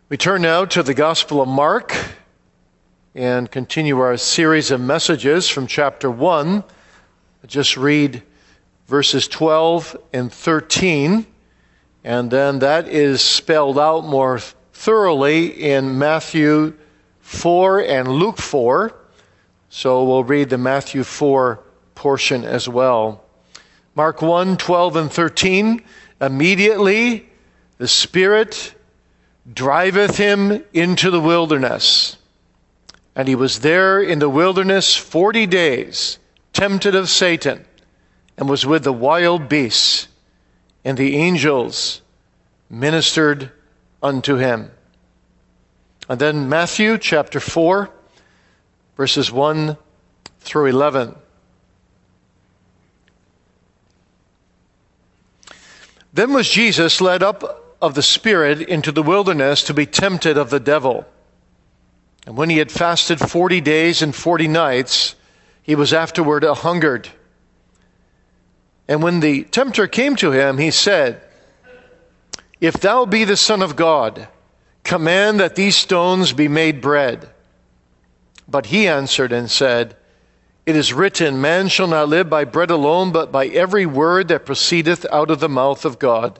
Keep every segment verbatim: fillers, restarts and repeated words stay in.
We turn now to the Gospel of Mark and continue our series of messages from chapter one. I'll just read verses twelve and thirteen, and then that is spelled out more thoroughly in Matthew four and Luke four. So we'll read the Matthew four portion as well. Mark one, twelve and thirteen. Immediately the Spirit driveth him into the wilderness. And he was there in the wilderness forty days, tempted of Satan, and was with the wild beasts, and the angels ministered unto him. And then Matthew chapter four, verses one through eleven. Then was Jesus led up of the Spirit into the wilderness to be tempted of the devil. And when he had fasted forty days and forty nights, he was afterward a hungered. And when the tempter came to him, he said, If thou be the Son of God, command that these stones be made bread. But he answered and said, It is written, Man shall not live by bread alone, but by every word that proceedeth out of the mouth of God.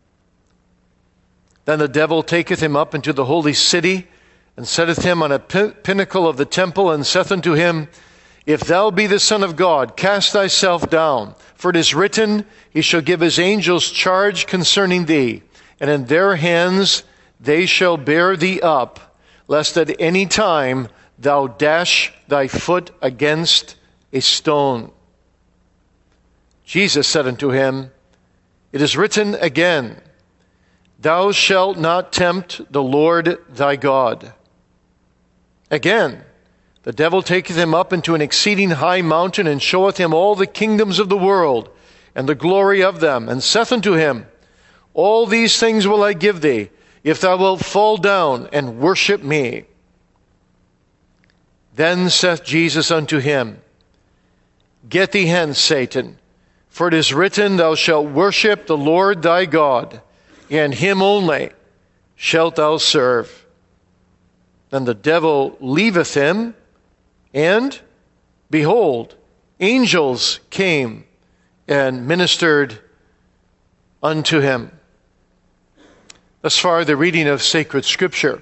Then the devil taketh him up into the holy city, and setteth him on a pin- pinnacle of the temple, and saith unto him, If thou be the Son of God, cast thyself down. For it is written, He shall give his angels charge concerning thee, and in their hands they shall bear thee up, lest at any time thou dash thy foot against a stone. Jesus said unto him, It is written again, Thou shalt not tempt the Lord thy God. Again, the devil taketh him up into an exceeding high mountain, and showeth him all the kingdoms of the world, and the glory of them, and saith unto him, All these things will I give thee, if thou wilt fall down and worship me. Then saith Jesus unto him, Get thee hence, Satan, for it is written, Thou shalt worship the Lord thy God, and him only shalt thou serve. Then the devil leaveth him, and, behold, angels came and ministered unto him. Thus far, the reading of sacred Scripture.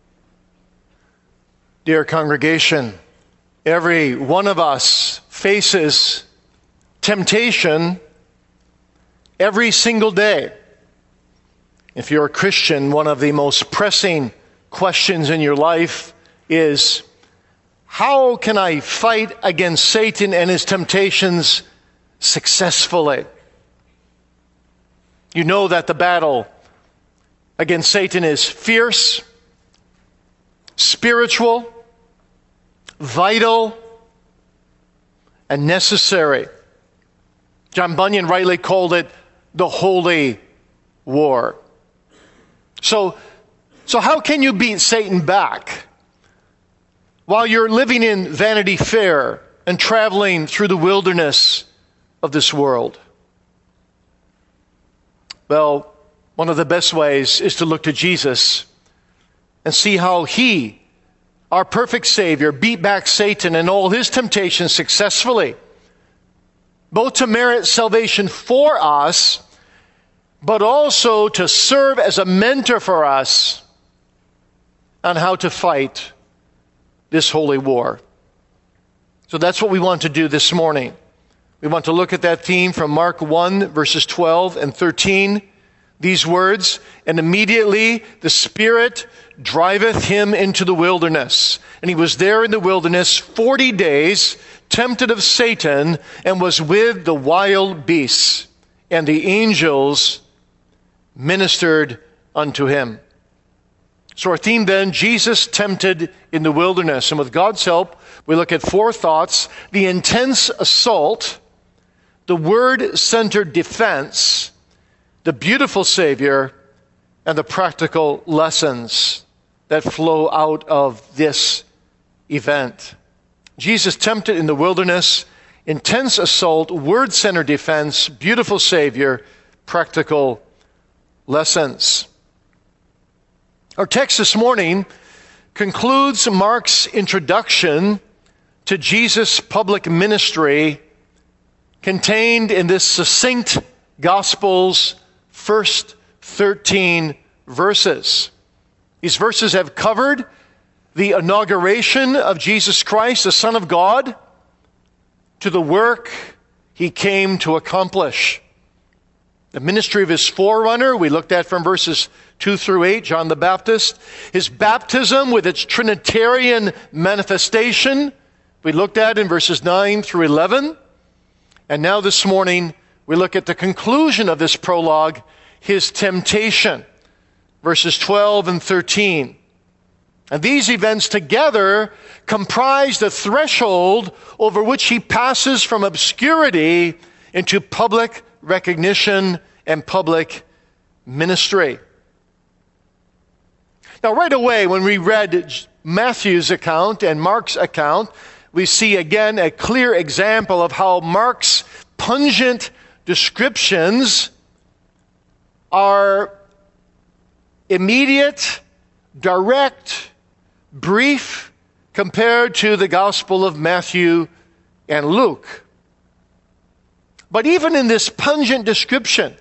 Dear congregation, every one of us faces temptation every single day. If you're a Christian, one of the most pressing questions in your life is, how can I fight against Satan and his temptations successfully? You know that the battle against Satan is fierce, spiritual, vital, and necessary. John Bunyan rightly called it the holy war. So, so how can you beat Satan back while you're living in Vanity Fair and traveling through the wilderness of this world? Well, one of the best ways is to look to Jesus and see how He, our perfect Savior, beat back Satan and all his temptations successfully, both to merit salvation for us, but also to serve as a mentor for us on how to fight this holy war. So that's what we want to do this morning. We want to look at that theme from Mark one, verses twelve and thirteen. These words, and immediately the Spirit driveth him into the wilderness. And he was there in the wilderness forty days, tempted of Satan, and was with the wild beasts. And the angels ministered unto him. So our theme then, Jesus tempted in the wilderness. And with God's help, we look at four thoughts: the intense assault, the word-centered defense, the beautiful Savior, and the practical lessons that flow out of this event. Jesus tempted in the wilderness, intense assault, word-centered defense, beautiful Savior, practical lessons. Our text this morning concludes Mark's introduction to Jesus' public ministry contained in this succinct Gospel's first thirteen verses. These verses have covered the inauguration of Jesus Christ, the Son of God, to the work he came to accomplish. The ministry of his forerunner, we looked at from verses two through eight, John the Baptist. His baptism with its Trinitarian manifestation, we looked at in verses nine through eleven. And now this morning, we look at the conclusion of this prologue, his temptation, verses twelve and thirteen. And these events together comprise the threshold over which he passes from obscurity into public recognition and public ministry. Now, right away, when we read Matthew's account and Mark's account, we see again a clear example of how Mark's pungent descriptions are immediate, direct, brief, compared to the Gospel of Matthew and Luke. But even in this pungent description,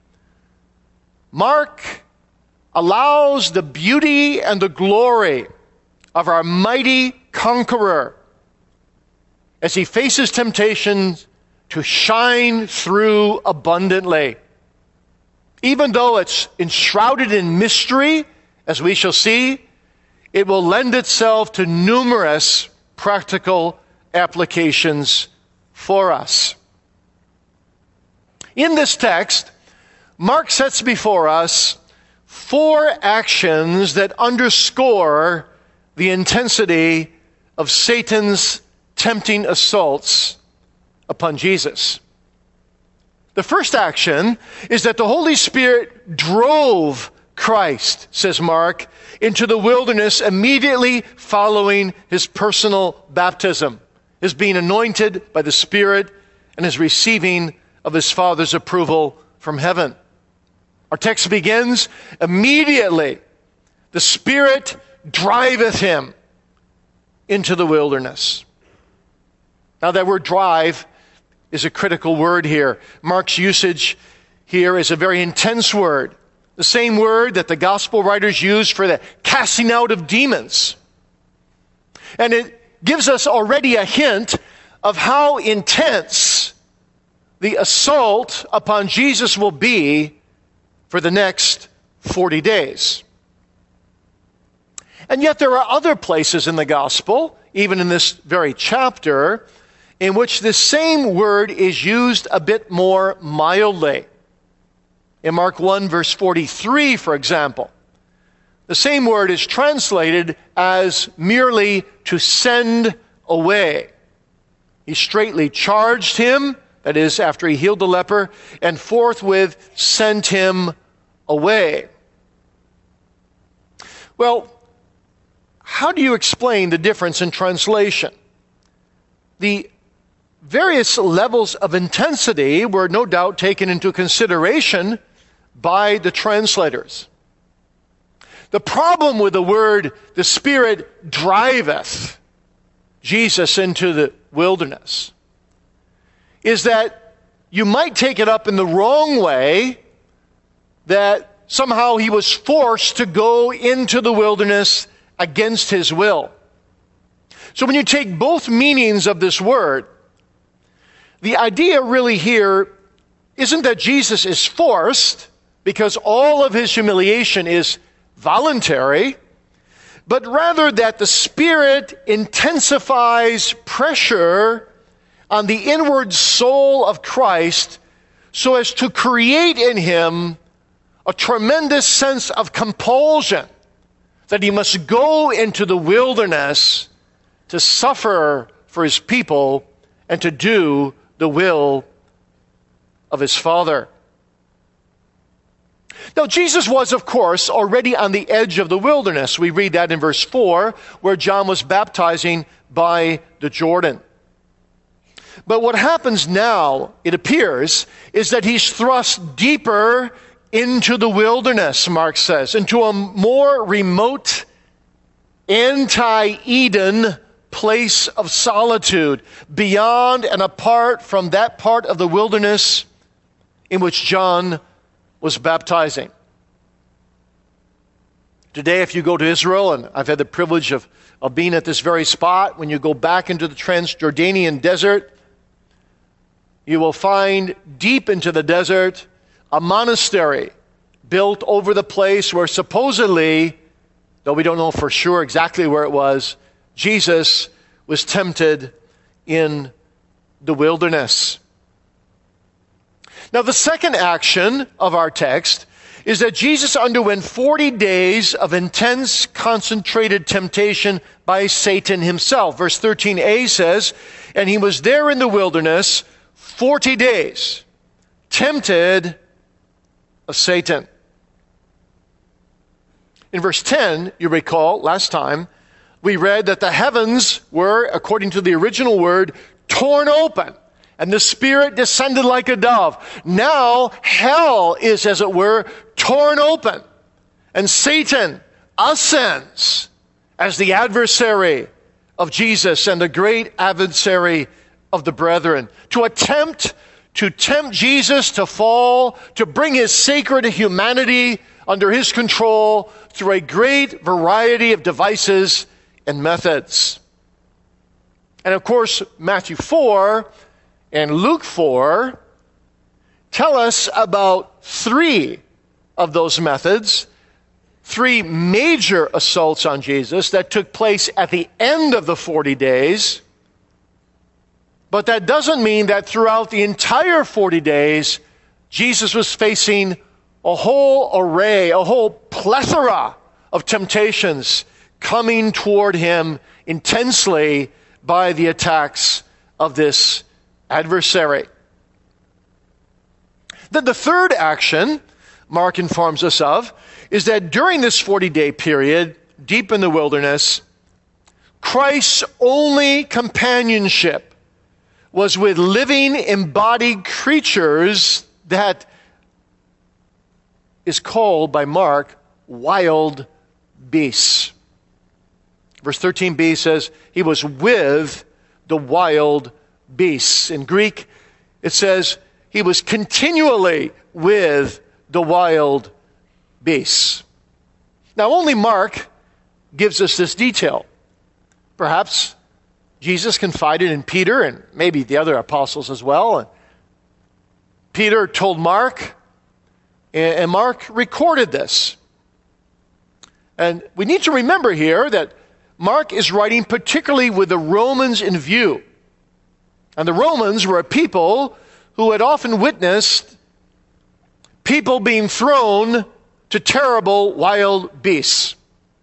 Mark allows the beauty and the glory of our mighty conqueror as he faces temptations to shine through abundantly. Even though it's enshrouded in mystery, as we shall see, it will lend itself to numerous practical applications for us. In this text, Mark sets before us four actions that underscore the intensity of Satan's tempting assaults upon Jesus. The first action is that the Holy Spirit drove Christ, says Mark, into the wilderness immediately following his personal baptism, his being anointed by the Spirit and his receiving of his Father's approval from heaven. Our text begins, immediately the Spirit driveth him into the wilderness. Now that word drive is a critical word here. Mark's usage here is a very intense word. The same word that the gospel writers use for the casting out of demons. And it gives us already a hint of how intense the assault upon Jesus will be for the next forty days. And yet there are other places in the gospel, even in this very chapter, in which this same word is used a bit more mildly. In Mark one, verse forty-three, for example, the same word is translated as merely to send away. He straightly charged him, that is, after he healed the leper, and forthwith sent him away. Well, how do you explain the difference in translation? The various levels of intensity were no doubt taken into consideration by the translators. The problem with the word, the Spirit driveth Jesus into the wilderness, is that you might take it up in the wrong way, that somehow he was forced to go into the wilderness against his will. So when you take both meanings of this word, the idea really here isn't that Jesus is forced, because all of his humiliation is voluntary, but rather that the Spirit intensifies pressure on the inward soul of Christ so as to create in him a tremendous sense of compulsion that he must go into the wilderness to suffer for his people and to do the will of his Father. Now, Jesus was, of course, already on the edge of the wilderness. We read that in verse four, where John was baptizing by the Jordan. But what happens now, it appears, is that he's thrust deeper into the wilderness, Mark says, into a more remote, anti-Eden place of solitude, beyond and apart from that part of the wilderness in which John was baptizing. Today, if you go to Israel, and I've had the privilege of, of being at this very spot, when you go back into the Transjordanian desert, you will find deep into the desert a monastery built over the place where supposedly, though we don't know for sure exactly where it was, Jesus was tempted in the wilderness. Now, the second action of our text is that Jesus underwent forty days of intense, concentrated temptation by Satan himself. Verse thirteen a says, "And he was there in the wilderness forty days, tempted of Satan." In verse ten, you recall, last time, we read that the heavens were, according to the original word, torn open, and the Spirit descended like a dove. Now, hell is, as it were, torn open, and Satan ascends as the adversary of Jesus and the great adversary of the brethren, to attempt to tempt Jesus to fall, to bring his sacred humanity under his control through a great variety of devices and methods. And of course, Matthew four and Luke four tell us about three of those methods, three major assaults on Jesus that took place at the end of the forty days. But that doesn't mean that throughout the entire forty days, Jesus was facing a whole array, a whole plethora of temptations coming toward him intensely by the attacks of this adversary. Then the third action Mark informs us of is that during this forty-day period, deep in the wilderness, Christ's only companionship was with living, embodied creatures that is called by Mark wild beasts. Verse thirteen b says, he was with the wild beasts. In Greek, it says, he was continually with the wild beasts. Now, only Mark gives us this detail. Perhaps Jesus confided in Peter and maybe the other apostles as well. And Peter told Mark, and Mark recorded this. And we need to remember here that Mark is writing particularly with the Romans in view. And the Romans were a people who had often witnessed people being thrown to terrible wild beasts.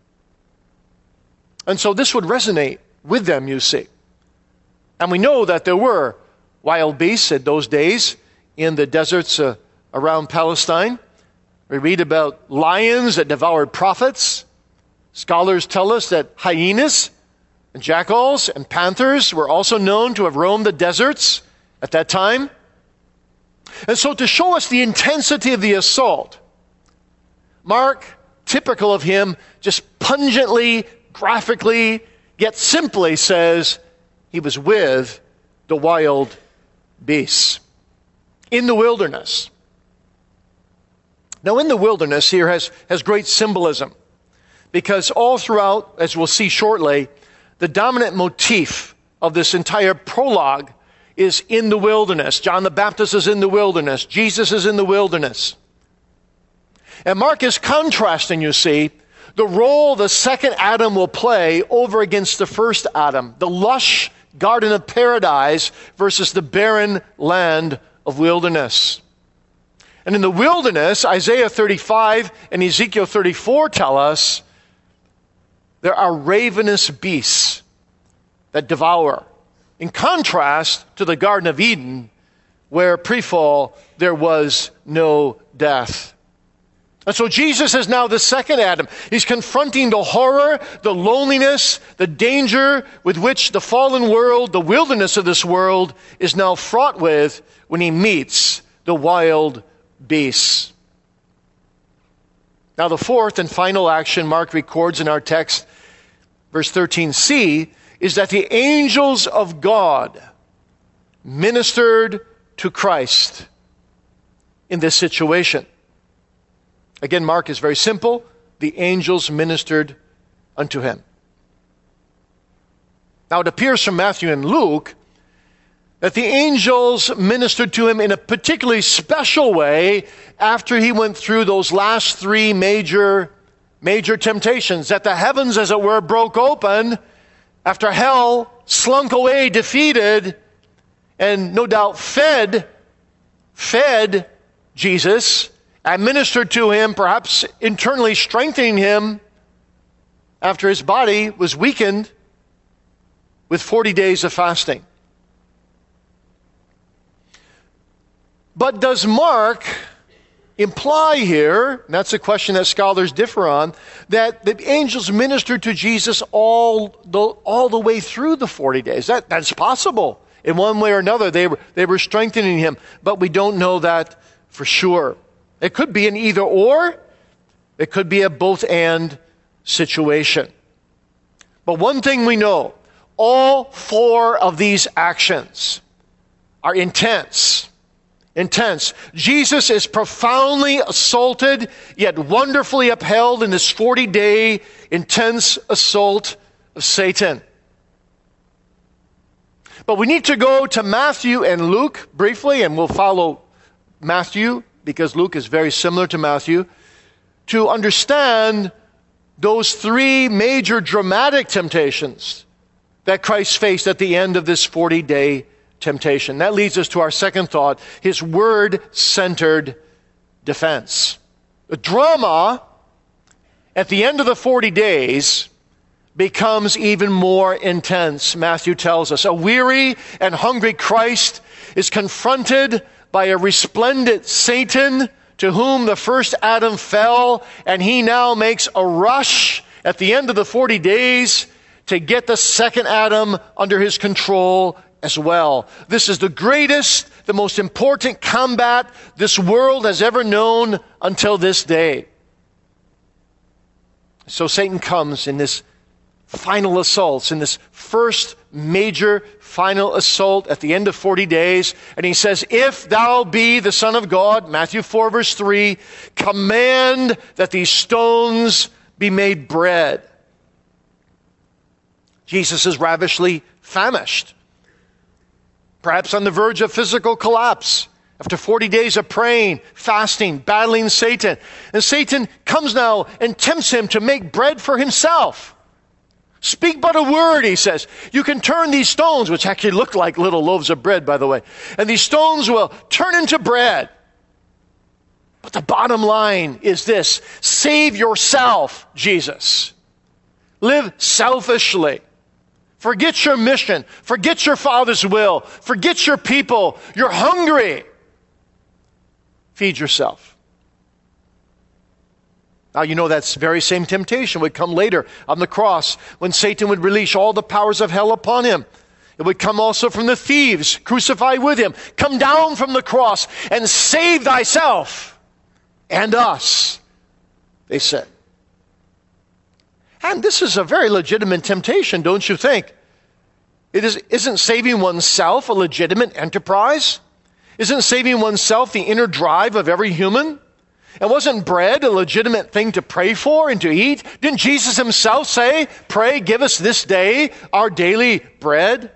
And so this would resonate with them, you see. And we know that there were wild beasts in those days in the deserts uh, around Palestine. We read about lions that devoured prophets. Scholars tell us that hyenas and jackals and panthers were also known to have roamed the deserts at that time. And so to show us the intensity of the assault, Mark, typical of him, just pungently, graphically, yet simply says he was with the wild beasts in the wilderness. Now, in the wilderness here has, has great symbolism, because all throughout, as we'll see shortly, the dominant motif of this entire prologue is in the wilderness. John the Baptist is in the wilderness. Jesus is in the wilderness. And Mark is contrasting, you see, the role the second Adam will play over against the first Adam, the lush garden of paradise versus the barren land of wilderness. And in the wilderness, Isaiah thirty-five and Ezekiel thirty-four tell us there are ravenous beasts that devour. In contrast to the Garden of Eden, where pre-fall there was no death. And so Jesus is now the second Adam. He's confronting the horror, the loneliness, the danger with which the fallen world, the wilderness of this world, is now fraught with when he meets the wild beasts. Now, the fourth and final action Mark records in our text, verse thirteen c, is that the angels of God ministered to Christ in this situation. Again, Mark is very simple. The angels ministered unto him. Now, it appears from Matthew and Luke that the angels ministered to him in a particularly special way after he went through those last three major, major temptations. That the heavens, as it were, broke open after hell slunk away defeated and no doubt fed, fed Jesus and ministered to him, perhaps internally strengthening him after his body was weakened with forty days of fasting. But does Mark imply here, and that's a question that scholars differ on, that the angels ministered to Jesus all the, all the way through the forty days? That, that's possible. In one way or another, they were, they were strengthening him, but we don't know that for sure. It could be an either or, it could be a both and situation. But one thing we know, all four of these actions are intense. Intense. Jesus is profoundly assaulted, yet wonderfully upheld in this forty-day intense assault of Satan. But we need to go to Matthew and Luke briefly, and we'll follow Matthew because Luke is very similar to Matthew, to understand those three major dramatic temptations that Christ faced at the end of this forty-day temptation. That leads us to our second thought, his word-centered defense. The drama at the end of the forty days becomes even more intense, Matthew tells us. A weary and hungry Christ is confronted by a resplendent Satan to whom the first Adam fell, and he now makes a rush at the end of the forty days to get the second Adam under his control as well. This is the greatest, the most important combat this world has ever known until this day. So Satan comes in this final assaults, in this first major final assault at the end of forty days, and he says, if thou be the Son of God, Matthew four verse three, command that these stones be made bread. Jesus is ravishly famished, perhaps on the verge of physical collapse after forty days of praying, fasting, battling Satan. And Satan comes now and tempts him to make bread for himself. Speak but a word, he says. You can turn these stones, which actually look like little loaves of bread, by the way, and these stones will turn into bread. But the bottom line is this: save yourself, Jesus. Live selfishly. Forget your mission. Forget your Father's will. Forget your people. You're hungry. Feed yourself. Now, you know that very same temptation would come later on the cross when Satan would release all the powers of hell upon him. It would come also from the thieves crucified with him. Come down from the cross and save thyself and us, they said. And this is a very legitimate temptation, don't you think? It is, isn't saving oneself a legitimate enterprise? Isn't saving oneself the inner drive of every human? And wasn't bread a legitimate thing to pray for and to eat? Didn't Jesus himself say, pray, give us this day our daily bread?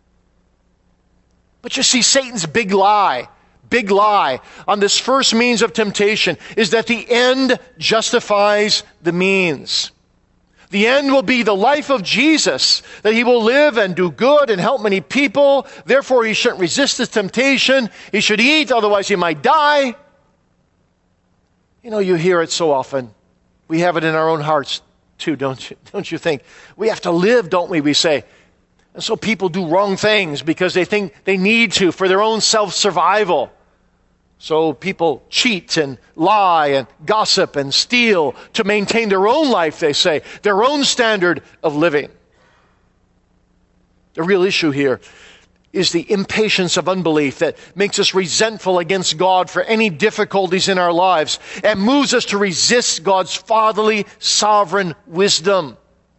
But you see, Satan's big lie, big lie on this first means of temptation is that the end justifies the means. The end will be the life of Jesus, that he will live and do good and help many people. Therefore, he shouldn't resist this temptation. He should eat, otherwise he might die. You know, you hear it so often. We have it in our own hearts too, don't you? Don't you think? We have to live, don't we? We say. And so people do wrong things because they think they need to for their own self-survival. So people cheat and lie and gossip and steal to maintain their own life, they say, their own standard of living. The real issue here is the impatience of unbelief that makes us resentful against God for any difficulties in our lives and moves us to resist God's fatherly, sovereign wisdom.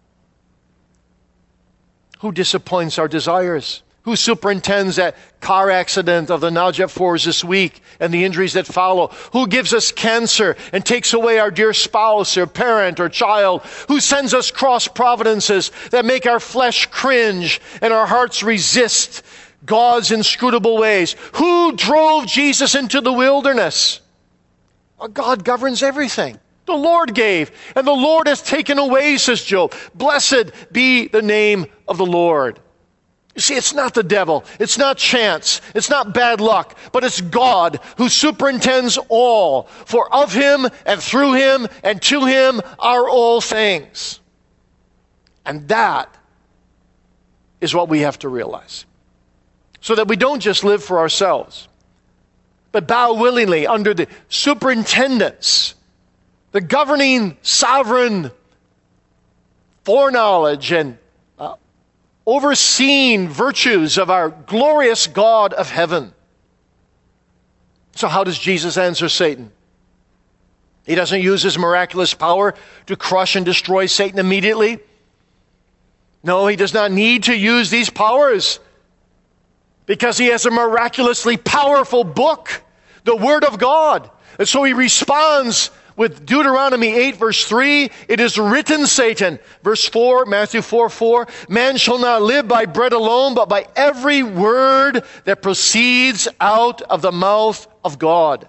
Who disappoints our desires? Who superintends that car accident of the Najaf fours this week and the injuries that follow? Who gives us cancer and takes away our dear spouse or parent or child? Who sends us cross providences that make our flesh cringe and our hearts resist God's inscrutable ways? Who drove Jesus into the wilderness? Well, God governs everything. The Lord gave, and the Lord has taken away, says Job. Blessed be the name of the Lord. You see, it's not the devil, it's not chance, it's not bad luck, but it's God who superintends all. For of him and through him and to him are all things. And that is what we have to realize. So that we don't just live for ourselves, but bow willingly under the superintendence, the governing, sovereign foreknowledge and overseen virtues of our glorious God of heaven. So how does Jesus answer Satan? He doesn't use his miraculous power to crush and destroy Satan immediately. No, he does not need to use these powers because he has a miraculously powerful book, the Word of God. And so he responds with Deuteronomy eight, verse three, it is written, Satan. Verse four, Matthew four, four, man shall not live by bread alone, but by every word that proceeds out of the mouth of God.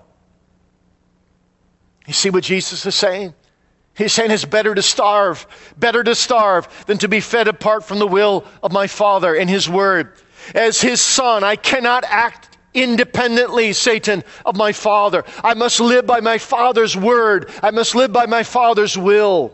You see what Jesus is saying? He's saying it's better to starve, better to starve than to be fed apart from the will of my Father and His Word. As His Son, I cannot act independently, Satan, of my Father. I must live by my Father's word. I must live by my Father's will.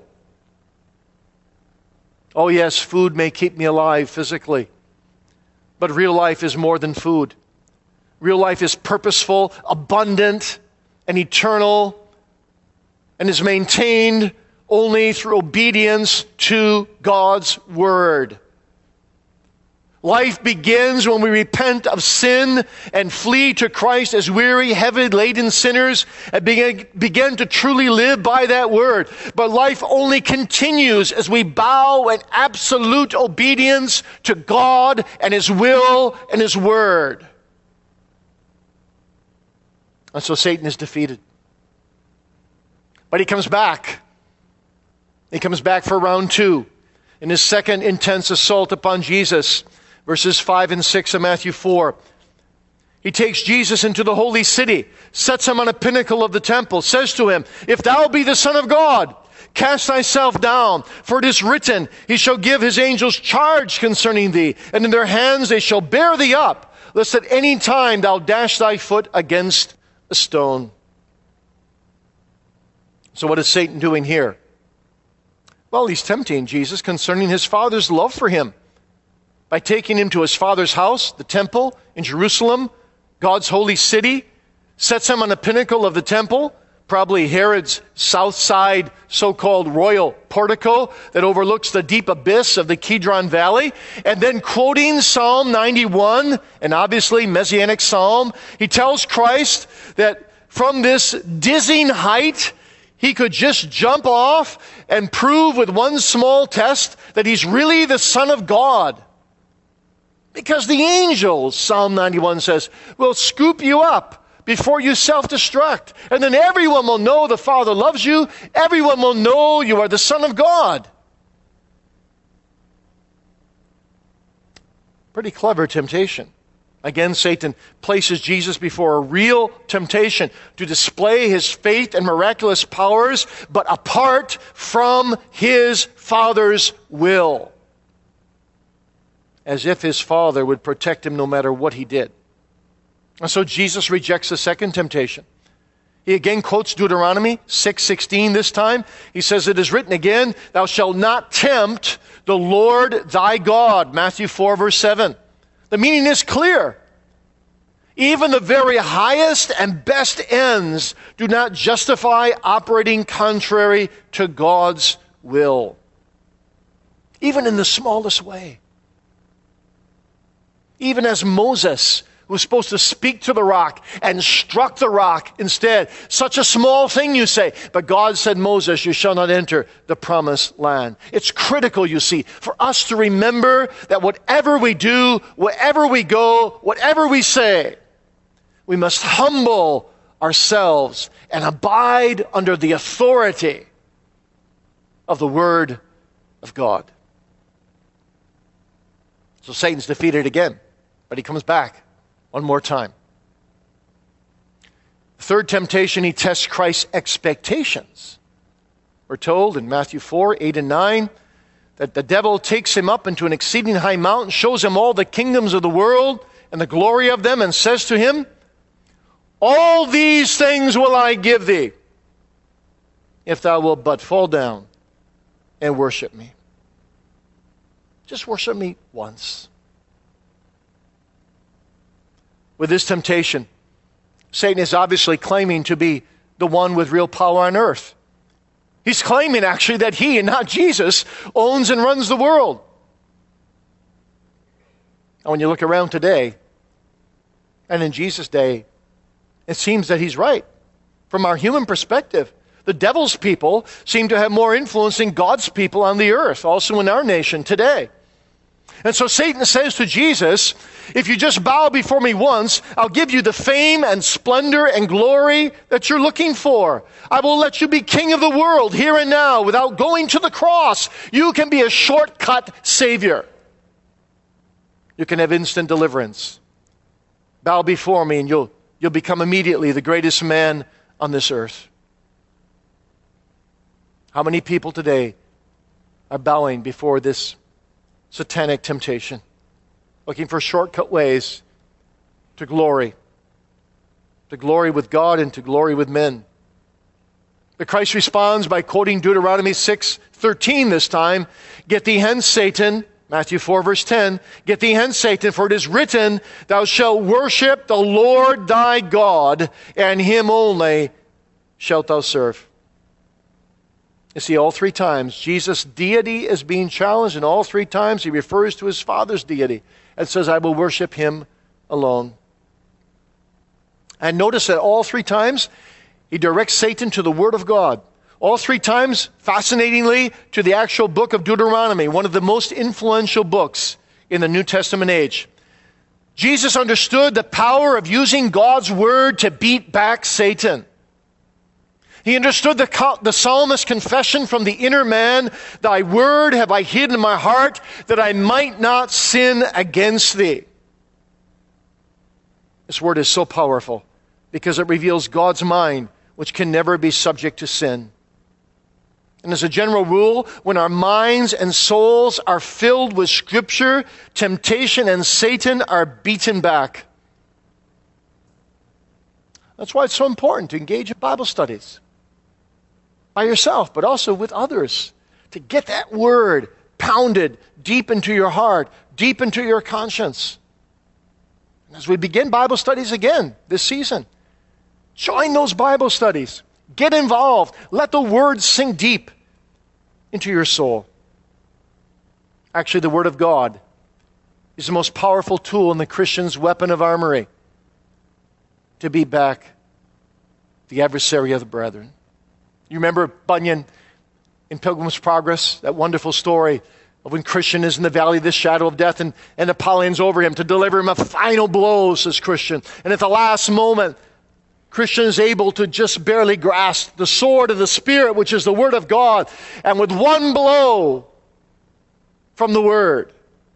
Oh yes, food may keep me alive physically, but real life is more than food. Real life is purposeful, abundant, and eternal, and is maintained only through obedience to God's word. Life begins when we repent of sin and flee to Christ as weary, heavy-laden sinners and begin, begin to truly live by that word. But life only continues as we bow in absolute obedience to God and His will and His word. And so Satan is defeated. But he comes back. He comes back for round two in his second intense assault upon Jesus. Verses five and six of Matthew four. He takes Jesus into the holy city, sets him on a pinnacle of the temple, says to him, if thou be the Son of God, cast thyself down, for it is written, he shall give his angels charge concerning thee, and in their hands they shall bear thee up, lest at any time thou dash thy foot against a stone. So what is Satan doing here? Well, he's tempting Jesus concerning his Father's love for him. By taking him to his Father's house, the temple in Jerusalem, God's holy city, sets him on the pinnacle of the temple, probably Herod's south side so-called royal portico that overlooks the deep abyss of the Kidron Valley, and then quoting Psalm ninety-one, an obviously messianic psalm, he tells Christ that from this dizzying height, he could just jump off and prove with one small test that he's really the Son of God. Because the angels, Psalm ninety-one says, will scoop you up before you self-destruct. And then everyone will know the Father loves you. Everyone will know you are the Son of God. Pretty clever temptation. Again, Satan places Jesus before a real temptation to display his faith and miraculous powers, but apart from his Father's will. As if his Father would protect him no matter what he did. And so Jesus rejects the second temptation. He again quotes Deuteronomy six sixteen this time. He says, it is written again, thou shalt not tempt the Lord thy God. Matthew four verse seven. The meaning is clear. Even the very highest and best ends do not justify operating contrary to God's will. Even in the smallest way. Even as Moses, who was supposed to speak to the rock and struck the rock instead. Such a small thing, you say. But God said, Moses, you shall not enter the promised land. It's critical, you see, for us to remember that whatever we do, wherever we go, whatever we say, we must humble ourselves and abide under the authority of the Word of God. So Satan's defeated again, but he comes back one more time. Third temptation, he tests Christ's expectations. We're told in Matthew four, eight and nine, that the devil takes him up into an exceeding high mountain, shows him all the kingdoms of the world and the glory of them, and says to him, all these things will I give thee, if thou wilt but fall down and worship me. Just worship me once. With this temptation, Satan is obviously claiming to be the one with real power on earth. He's claiming actually that he and not Jesus owns and runs the world. And when you look around today, and in Jesus' day, it seems that he's right. From our human perspective, the devil's people seem to have more influence than God's people on the earth, also in our nation today. And so Satan says to Jesus, if you just bow before me once, I'll give you the fame and splendor and glory that you're looking for. I will let you be king of the world here and now without going to the cross. You can be a shortcut savior. You can have instant deliverance. Bow before me and you'll, you'll become immediately the greatest man on this earth. How many people today are bowing before this satanic temptation, looking for shortcut ways to glory, to glory with God and to glory with men? But Christ responds by quoting Deuteronomy six thirteen this time, get thee hence, Satan. Matthew four verse ten, get thee hence, Satan, for it is written, thou shalt worship the Lord thy God, and him only shalt thou serve. You see, all three times, Jesus' deity is being challenged, and all three times he refers to his Father's deity and says, I will worship him alone. And notice that all three times, he directs Satan to the Word of God. All three times, fascinatingly, to the actual book of Deuteronomy, one of the most influential books in the New Testament age. Jesus understood the power of using God's Word to beat back Satan. He understood the, the psalmist's confession from the inner man, thy word have I hid in my heart, that I might not sin against thee. This word is so powerful because it reveals God's mind, which can never be subject to sin. And as a general rule, when our minds and souls are filled with Scripture, temptation and Satan are beaten back. That's why it's so important to engage in Bible studies. By yourself, but also with others, to get that word pounded deep into your heart, deep into your conscience. And as we begin Bible studies again this season, join those Bible studies. Get involved. Let the word sink deep into your soul. Actually, the Word of God is the most powerful tool in the Christian's weapon of armory to beat back the adversary of the brethren. You remember Bunyan in Pilgrim's Progress, that wonderful story of when Christian is in the valley of the shadow of death and, and Apollyon's over him to deliver him a final blow, says Christian. And at the last moment, Christian is able to just barely grasp the sword of the Spirit, which is the Word of God. And with one blow from the Word,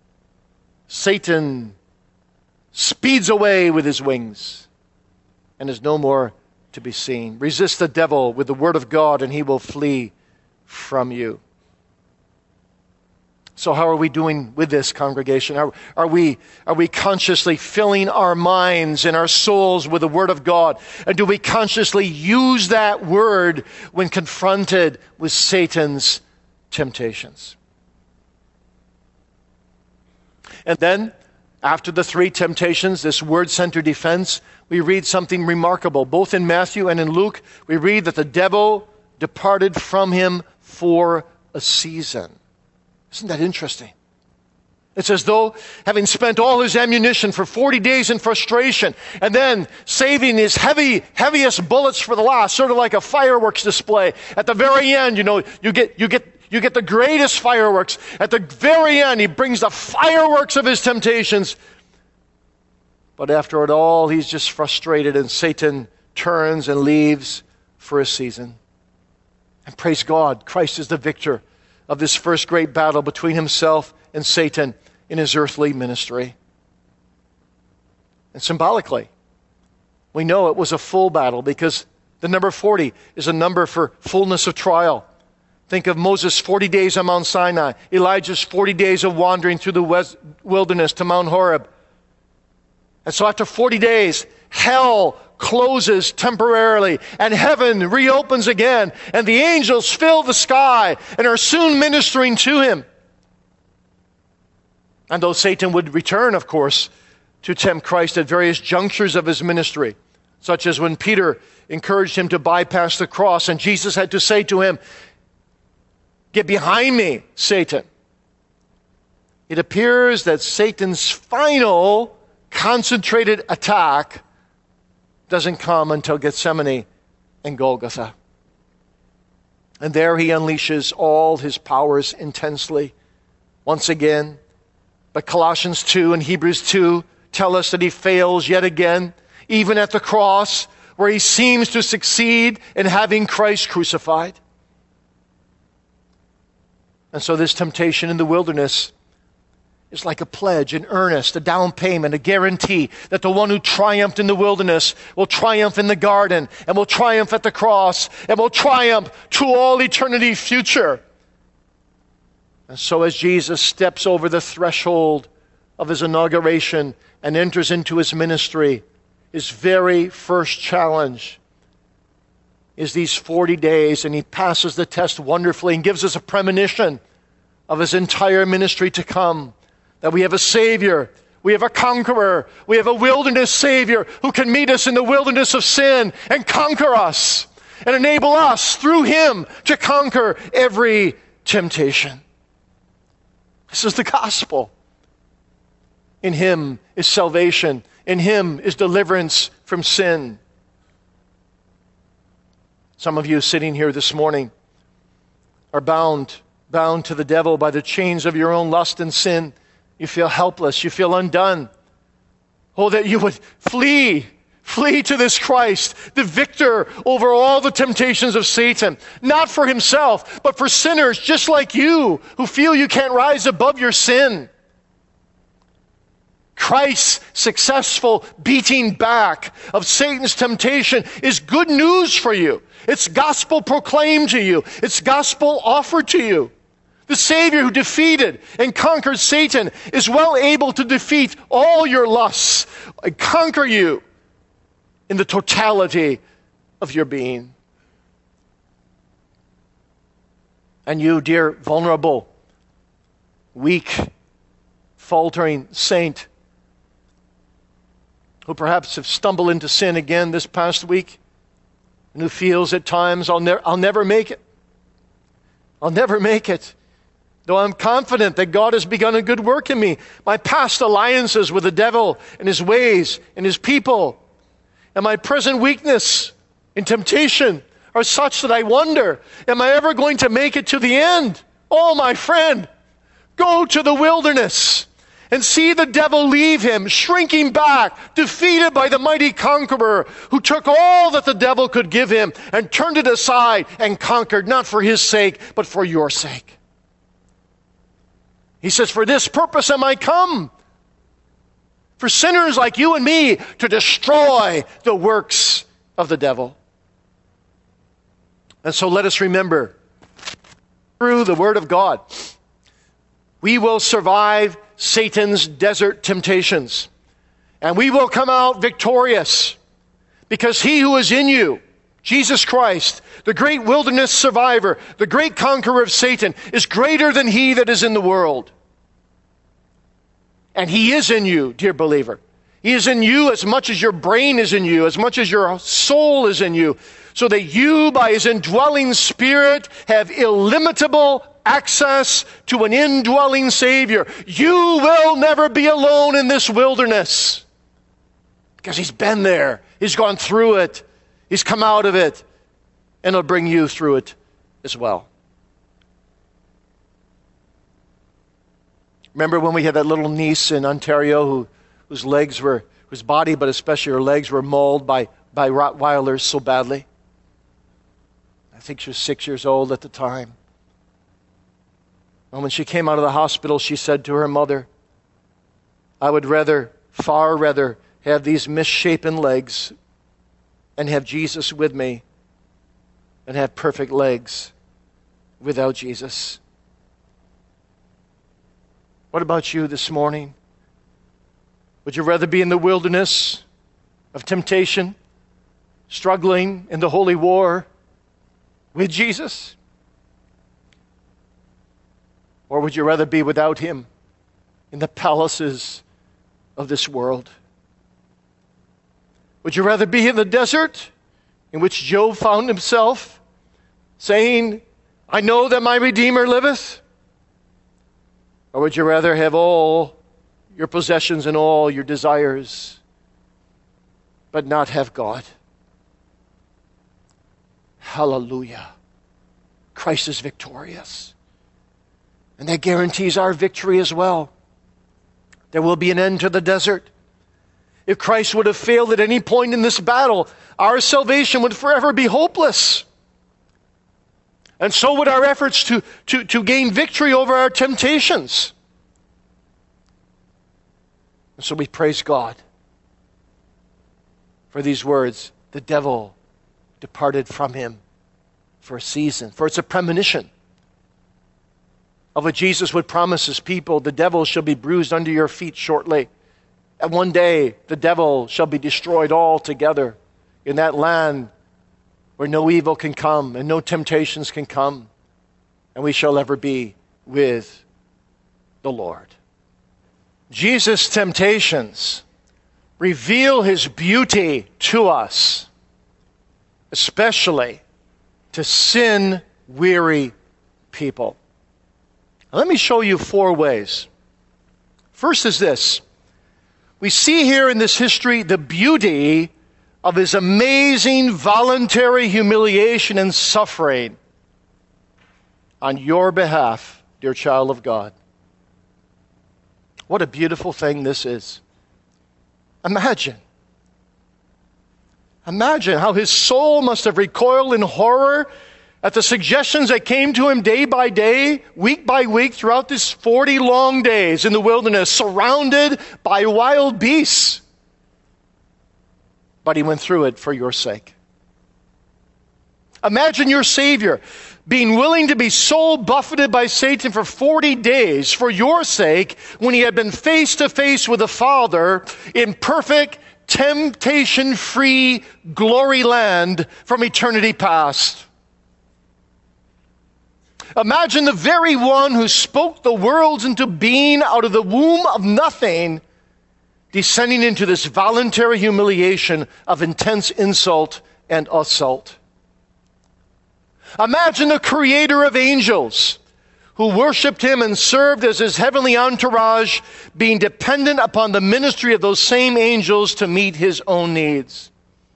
Satan speeds away with his wings and is no more to be seen. Resist the devil with the Word of God and he will flee from you. So how are we doing with this, congregation? Are, are, we, are we consciously filling our minds and our souls with the Word of God? And do we consciously use that Word when confronted with Satan's temptations? And then, after the three temptations, this word-centered defense, we read something remarkable. Both in Matthew and in Luke, we read that the devil departed from him for a season. Isn't that interesting? It's as though having spent all his ammunition for forty days in frustration and then saving his heavy, heaviest bullets for the last, sort of like a fireworks display. At the very end, you know, you get, you get, you get the greatest fireworks. At the very end, he brings the fireworks of his temptations. But after it all, he's just frustrated, and Satan turns and leaves for a season. And praise God, Christ is the victor of this first great battle between himself and Satan in his earthly ministry. And symbolically, we know it was a full battle because the number forty is a number for fullness of trial. Think of Moses' forty days on Mount Sinai, Elijah's forty days of wandering through the wilderness to Mount Horeb. And so after forty days, hell closes temporarily and heaven reopens again, and the angels fill the sky and are soon ministering to him. And though Satan would return, of course, to tempt Christ at various junctures of his ministry, such as when Peter encouraged him to bypass the cross and Jesus had to say to him, "Get behind me, Satan." It appears that Satan's final concentrated attack doesn't come until Gethsemane and Golgotha. And there he unleashes all his powers intensely once again. But Colossians two and Hebrews two tell us that he fails yet again, even at the cross, where he seems to succeed in having Christ crucified. And so this temptation in the wilderness is like a pledge, an earnest, a down payment, a guarantee that the one who triumphed in the wilderness will triumph in the garden, and will triumph at the cross, and will triumph to all eternity future. And so as Jesus steps over the threshold of his inauguration and enters into his ministry, his very first challenge is these forty days, and he passes the test wonderfully and gives us a premonition of his entire ministry to come. That we have a Savior, we have a conqueror, we have a wilderness Savior who can meet us in the wilderness of sin and conquer us and enable us through him to conquer every temptation. This is the gospel. In him is salvation. In him is deliverance from sin. Some of you sitting here this morning are bound, bound to the devil by the chains of your own lust and sin. You feel helpless. You feel undone. Oh, that you would flee. Flee to this Christ, the victor over all the temptations of Satan. Not for himself, but for sinners just like you who feel you can't rise above your sin. Christ's successful beating back of Satan's temptation is good news for you. It's gospel proclaimed to you. It's gospel offered to you. The Savior who defeated and conquered Satan is well able to defeat all your lusts and conquer you in the totality of your being. And you, dear vulnerable, weak, faltering saint, who perhaps have stumbled into sin again this past week, and who feels at times, I'll, ne- I'll never make it. I'll never make it. Though I'm confident that God has begun a good work in me. My past alliances with the devil and his ways and his people and my present weakness in temptation are such that I wonder, am I ever going to make it to the end? Oh, my friend, go to the wilderness and see the devil leave him, shrinking back, defeated by the mighty conqueror who took all that the devil could give him and turned it aside and conquered, not for his sake, but for your sake. He says, for this purpose am I come, for sinners like you and me to destroy the works of the devil. And so let us remember, through the Word of God, we will survive Satan's desert temptations, and we will come out victorious, because he who is in you, Jesus Christ, the great wilderness survivor, the great conqueror of Satan, is greater than he that is in the world. And he is in you, dear believer. He is in you as much as your brain is in you, as much as your soul is in you, so that you, by his indwelling Spirit, have illimitable access to an indwelling Savior. You will never be alone in this wilderness. Because he's been there. He's gone through it. He's come out of it. And he'll bring you through it as well. Remember when we had that little niece in Ontario who, whose legs were, whose body, but especially her legs, were mauled by, by Rottweilers so badly? I think she was six years old at the time. And when she came out of the hospital, she said to her mother, I would rather, far rather, have these misshapen legs and have Jesus with me than have perfect legs without Jesus. What about you this morning? Would you rather be in the wilderness of temptation, struggling in the holy war with Jesus? Or would you rather be without him in the palaces of this world? Would you rather be in the desert in which Job found himself, saying, I know that my Redeemer liveth? Or would you rather have all your possessions and all your desires, but not have God? Hallelujah. Christ is victorious. And that guarantees our victory as well. There will be an end to the desert. If Christ would have failed at any point in this battle, our salvation would forever be hopeless. And so would our efforts to, to, to gain victory over our temptations. And so we praise God for these words. The devil departed from him for a season. For it's a premonition of what Jesus would promise his people. The devil shall be bruised under your feet shortly. And one day the devil shall be destroyed altogether in that land where no evil can come and no temptations can come. And we shall ever be with the Lord. Jesus' temptations reveal his beauty to us, especially to sin-weary people. Now, let me show you four ways. First is this. We see here in this history the beauty of his amazing voluntary humiliation and suffering on your behalf, dear child of God. What a beautiful thing this is. Imagine. Imagine how his soul must have recoiled in horror at the suggestions that came to him day by day, week by week, throughout these forty long days in the wilderness, surrounded by wild beasts. But he went through it for your sake. Imagine your Savior being willing to be so buffeted by Satan for forty days for your sake when he had been face to face with the Father in perfect, temptation-free glory land from eternity past. Imagine the very one who spoke the worlds into being out of the womb of nothing, descending into this voluntary humiliation of intense insult and assault. Imagine the creator of angels who worshiped him and served as his heavenly entourage, being dependent upon the ministry of those same angels to meet his own needs.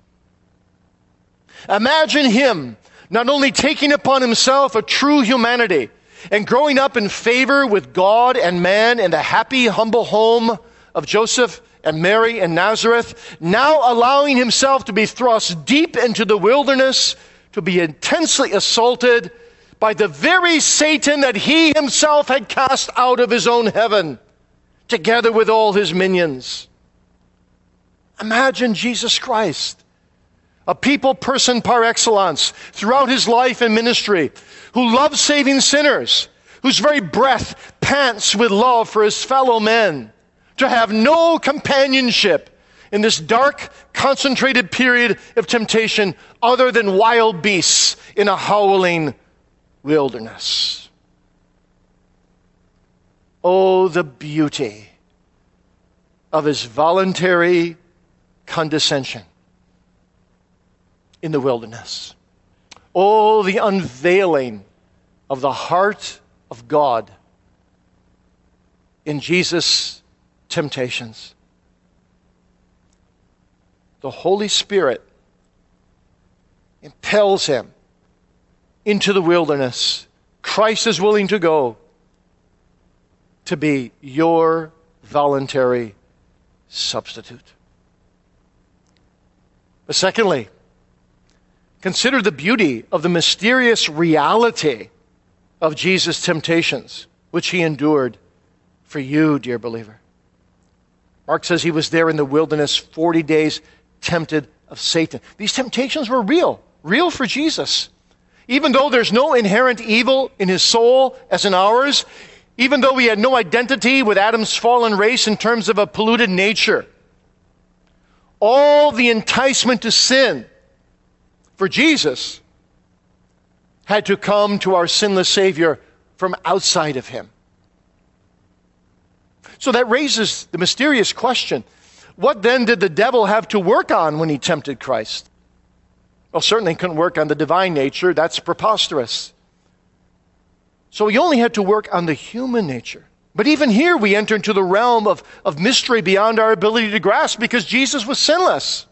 Imagine him not only taking upon himself a true humanity and growing up in favor with God and man in the happy, humble home of Joseph and Mary in Nazareth, now allowing himself to be thrust deep into the wilderness to be intensely assaulted by the very Satan that he himself had cast out of his own heaven, together with all his minions. Imagine Jesus Christ, a people person par excellence throughout his life and ministry, who loves saving sinners, whose very breath pants with love for his fellow men, to have no companionship in this dark, concentrated period of temptation other than wild beasts in a howling wilderness. Oh, the beauty of his voluntary condescension in the wilderness. Oh, the unveiling of the heart of God in Jesus' temptations. The Holy Spirit impels him into the wilderness. Christ is willing to go to be your voluntary substitute. But secondly, consider the beauty of the mysterious reality of Jesus' temptations, which he endured for you, dear believer. Mark says he was there in the wilderness forty days, tempted of Satan. These temptations were real, real for Jesus. Even though there's no inherent evil in his soul as in ours, even though he had no identity with Adam's fallen race in terms of a polluted nature, all the enticement to sin for Jesus had to come to our sinless Savior from outside of him. So that raises the mysterious question, what then did the devil have to work on when he tempted Christ? Well, certainly he couldn't work on the divine nature. That's preposterous. So he only had to work on the human nature. But even here we enter into the realm of, of mystery beyond our ability to grasp, because Jesus was sinless.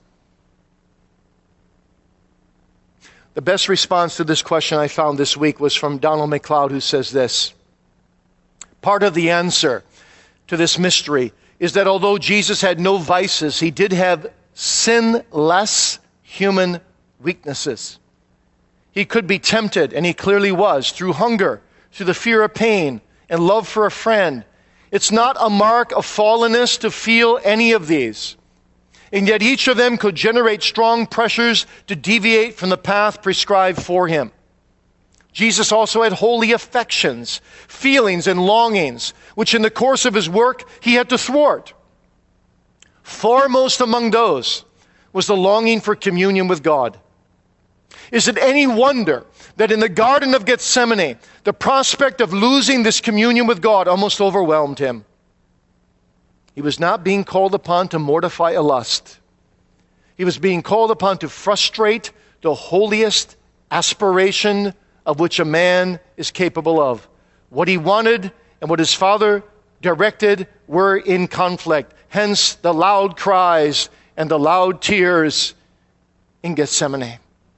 The best response to this question I found this week was from Donald MacLeod, who says this: part of the answer to this mystery is that although Jesus had no vices, he did have sinless human weaknesses. He could be tempted, and he clearly was, through hunger, through the fear of pain, and love for a friend. It's not a mark of fallenness to feel any of these. And yet each of them could generate strong pressures to deviate from the path prescribed for him. Jesus also had holy affections, feelings, and longings, which in the course of his work he had to thwart. Foremost among those was the longing for communion with God. Is it any wonder that in the Garden of Gethsemane, the prospect of losing this communion with God almost overwhelmed him? He was not being called upon to mortify a lust. He was being called upon to frustrate the holiest aspiration of which a man is capable of. What he wanted and what his Father directed were in conflict. Hence the loud cries and the loud tears in Gethsemane.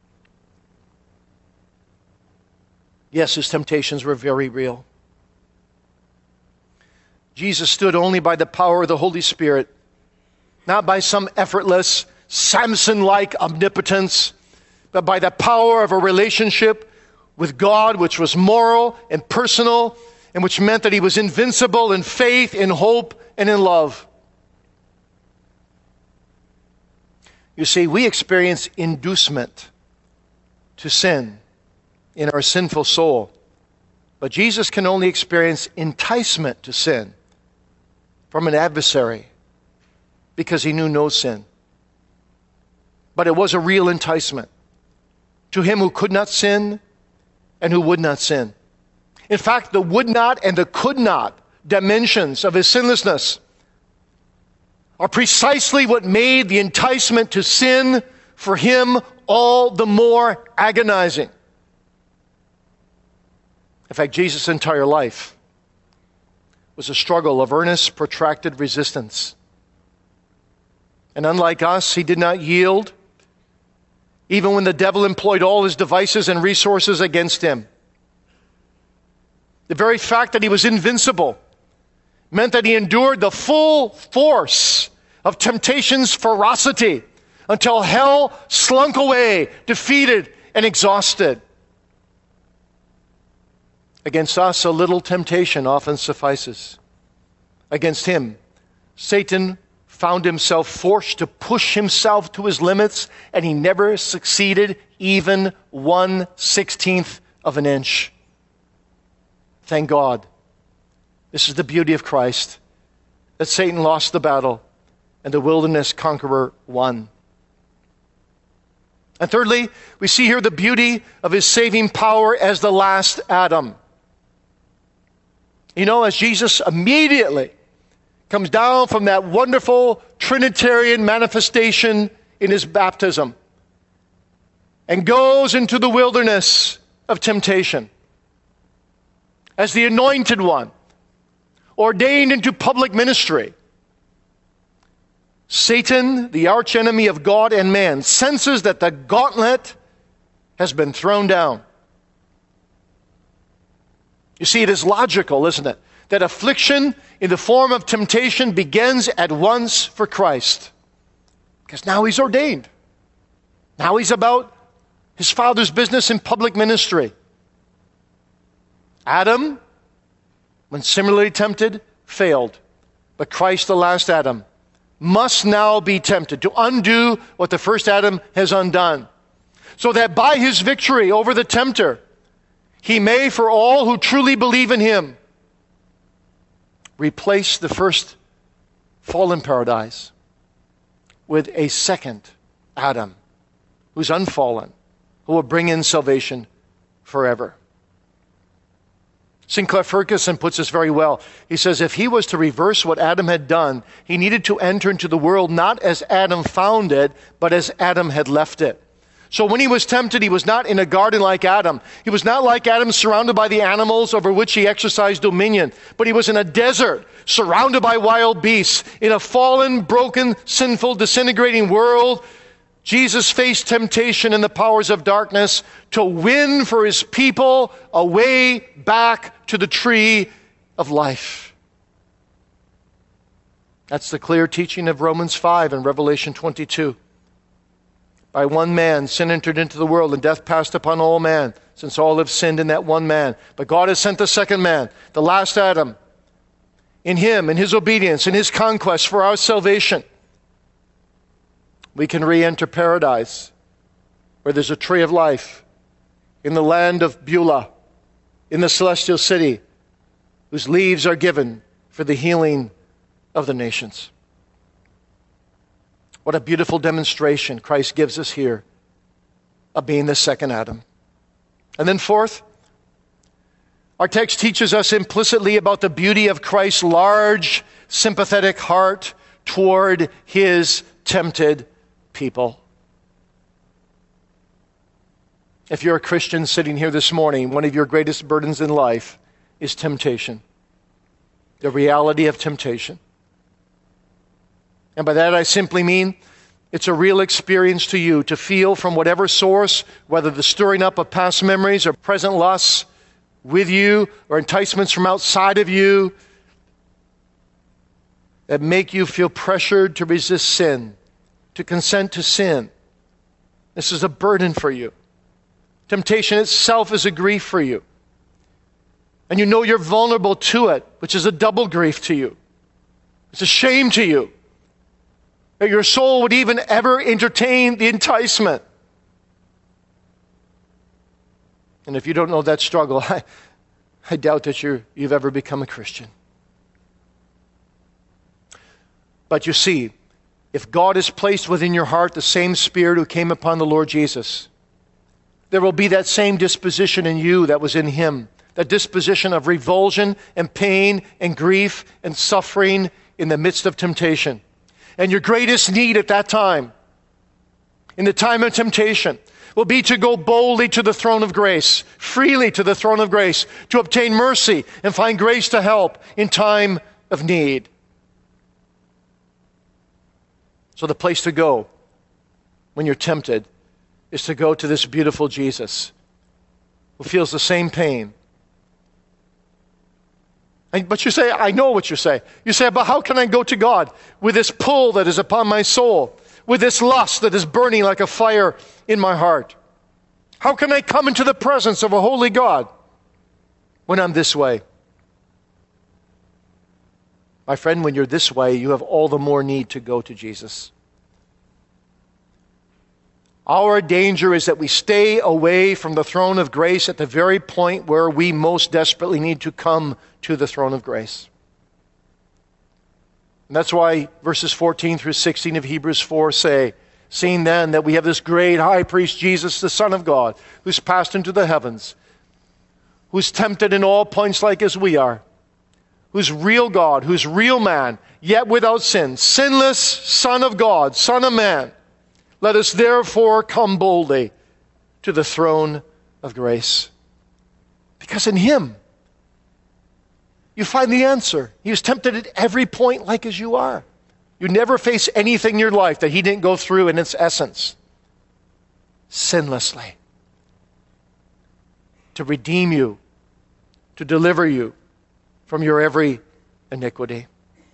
Yes, his temptations were very real. Jesus stood only by the power of the Holy Spirit, not by some effortless, Samson-like omnipotence, but by the power of a relationship with God, which was moral and personal, and which meant that he was invincible in faith, in hope, and in love. You see, we experience inducement to sin in our sinful soul, but Jesus can only experience enticement to sin from an adversary because he knew no sin. But it was a real enticement to him who could not sin and who would not sin. In fact, the would not and the could not dimensions of his sinlessness are precisely what made the enticement to sin for him all the more agonizing. In fact, Jesus' entire life was a struggle of earnest, protracted resistance. And unlike us, he did not yield, even when the devil employed all his devices and resources against him. The very fact that he was invincible meant that he endured the full force of temptation's ferocity until hell slunk away, defeated and exhausted. Against us, a little temptation often suffices. Against him, Satan found himself forced to push himself to his limits, and he never succeeded even one sixteenth of an inch. Thank God. This is the beauty of Christ, that Satan lost the battle and the wilderness conqueror won. And thirdly, we see here the beauty of his saving power as the last Adam. You know, as Jesus immediately comes down from that wonderful Trinitarian manifestation in his baptism and goes into the wilderness of temptation, as the anointed one, ordained into public ministry, Satan, the archenemy of God and man, senses that the gauntlet has been thrown down. You see, it is logical, isn't it, that affliction in the form of temptation begins at once for Christ. Because now he's ordained. Now he's about his Father's business in public ministry. Adam, when similarly tempted, failed. But Christ, the last Adam, must now be tempted to undo what the first Adam has undone. So that by his victory over the tempter, he may, for all who truly believe in him, replace the first fallen paradise with a second Adam who's unfallen, who will bring in salvation forever. Sinclair Ferguson puts this very well. He says, if he was to reverse what Adam had done, he needed to enter into the world not as Adam found it, but as Adam had left it. So when he was tempted, he was not in a garden like Adam. He was not like Adam, surrounded by the animals over which he exercised dominion. But he was in a desert, surrounded by wild beasts. In a fallen, broken, sinful, disintegrating world, Jesus faced temptation and the powers of darkness to win for his people a way back to the tree of life. That's the clear teaching of Romans five and Revelation twenty-two. By one man, sin entered into the world, and death passed upon all man, since all have sinned in that one man. But God has sent the second man, the last Adam. In him, in his obedience, in his conquest for our salvation, we can re-enter paradise, where there's a tree of life, in the land of Beulah, in the celestial city, whose leaves are given for the healing of the nations. What a beautiful demonstration Christ gives us here of being the second Adam. And then fourth, our text teaches us implicitly about the beauty of Christ's large, sympathetic heart toward his tempted people. If you're a Christian sitting here this morning, one of your greatest burdens in life is temptation. The reality of temptation. And by that I simply mean it's a real experience to you to feel from whatever source, whether the stirring up of past memories or present lusts with you or enticements from outside of you that make you feel pressured to resist sin, to consent to sin. This is a burden for you. Temptation itself is a grief for you. And you know you're vulnerable to it, which is a double grief to you. It's a shame to you that your soul would even ever entertain the enticement. And if you don't know that struggle, I, I doubt that you're, you've ever become a Christian. But you see, if God has placed within your heart the same Spirit who came upon the Lord Jesus, there will be that same disposition in you that was in him. That disposition of revulsion and pain and grief and suffering in the midst of temptation. And your greatest need at that time, in the time of temptation, will be to go boldly to the throne of grace, freely to the throne of grace, to obtain mercy and find grace to help in time of need. So the place to go when you're tempted is to go to this beautiful Jesus who feels the same pain. And, but you say, I know what you say. You say, but how can I go to God with this pull that is upon my soul, with this lust that is burning like a fire in my heart? How can I come into the presence of a holy God when I'm this way? My friend, when you're this way, you have all the more need to go to Jesus. Our danger is that we stay away from the throne of grace at the very point where we most desperately need to come to the throne of grace. And that's why verses fourteen through sixteen of Hebrews four say, seeing then that we have this great high priest, Jesus, the Son of God, who's passed into the heavens, who's tempted in all points like as we are, who's real God, who's real man, yet without sin, sinless Son of God, Son of man. Let us therefore come boldly to the throne of grace. Because in him you find the answer. He was tempted at every point like as you are. You never face anything in your life that he didn't go through in its essence sinlessly to redeem you, to deliver you from your every iniquity.